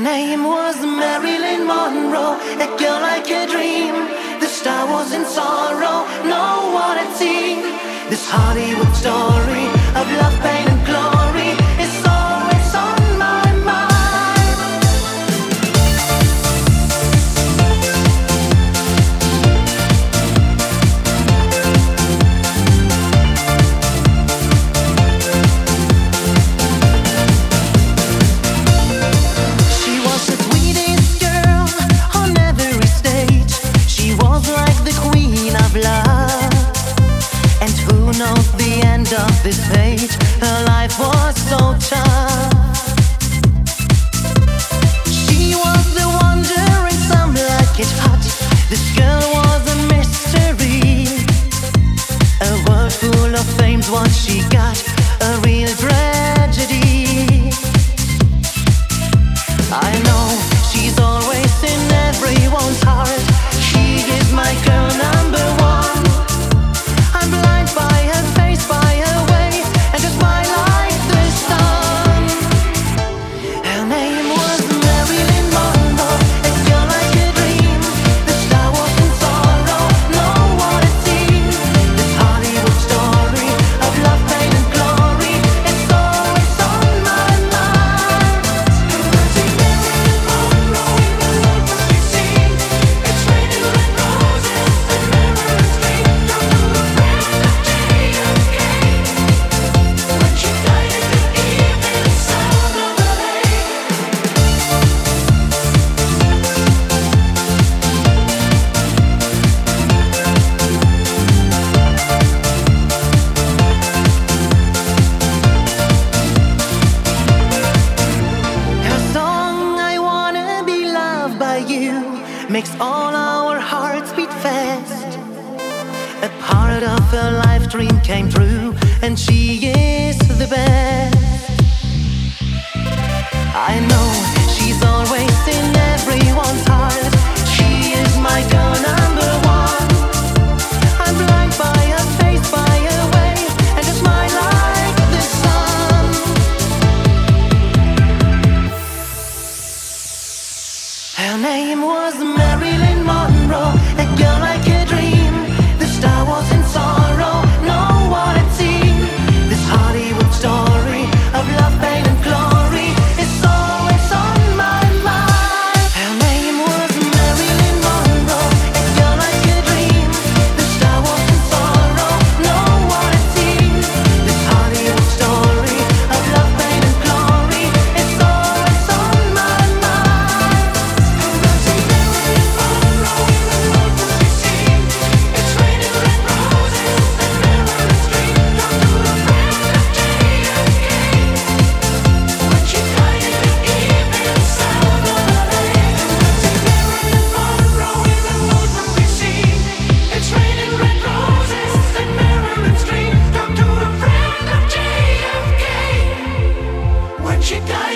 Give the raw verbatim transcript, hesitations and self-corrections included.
name was Marilyn Monroe, a girl like a dream. The star was in sorrow, no one had seen. This Hollywood story of love, pain and glory is always on my mind. She was the sweetest girl on every stage. She was like the queen of love. And who knows the end of this page? Her life was so tough. She was the wonder and some like it hot. This girl was a mystery. A world full of fame's what she got. A real tragedy. I know she's always in everyone's heart. She is my girl number one. I'm blind by her face, by her way, and her smile like the sun. Her name was Marilyn Monroe, a girl like a dream. The star was in sorrow, no one had seen. This Hollywood story of love, pain and glory is always on my mind. Marilyn Monroe, the world must be seen. It's raining red roses and Marilyn's dream. Come to a friend of J F K. When she died in the evening sound of the lake. Her song, I wanna be loved by you, makes all our hearts beat fast. A part of her life dream came true, and she is the best. I know she's always in everyone's heart. She is my girl number one. I'm blind by her face, by her way, and her smile like the sun. Her name was Marilyn Monroe, a girl like a dream. The star was in sorrow, no one had seen. This Hollywood story of love, pain and glory is always on my mind. Her name was Marilyn Monroe, a girl like a dream. The star was in sorrow, no one had seen. This Hollywood story of love, pain and glory is always on my mind. Marilyn Monroe, the world must be seen. It's raining red roses and Marilyn's dream. Come to a friend of J F K. When she died in the evening sound of the lake. Marilyn Monroe, the world must be seen. It's raining red roses and Marilyn's dream. Come to a friend of J F K. When she died